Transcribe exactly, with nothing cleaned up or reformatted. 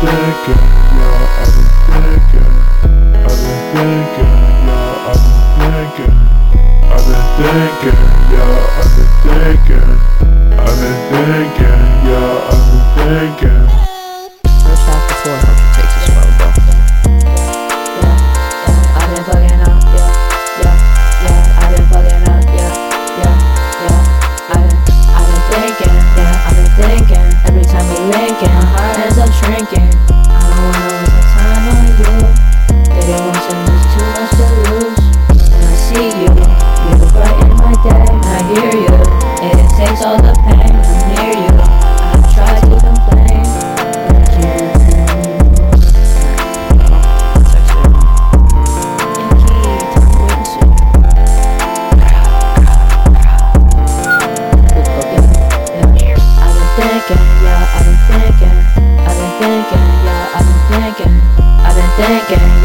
thinking, yeah, I've been thinking, I've been thinking, yeah, I've been thinking, I've been thinking, yeah, I've been thinking, I've been thinking, yeah, I've been thinking. First half before hundred takes as well, bro. Yeah, yeah, I've been fucking up, yeah, yeah, yeah, I've been fucking up, yeah, yeah, yeah, I've been, I've been thinking, yeah, I've been thinking, every time we linkin', my heart ends up shrinking, I don't wanna waste my time on you, getting once and there's too much to lose, when I see you, you brighten my day, when I hear you, it takes all the pain, when I'm near you, I try to complain, but I can't. Yeah, I've been thinking, yeah, I've been thinking, I've been thinking,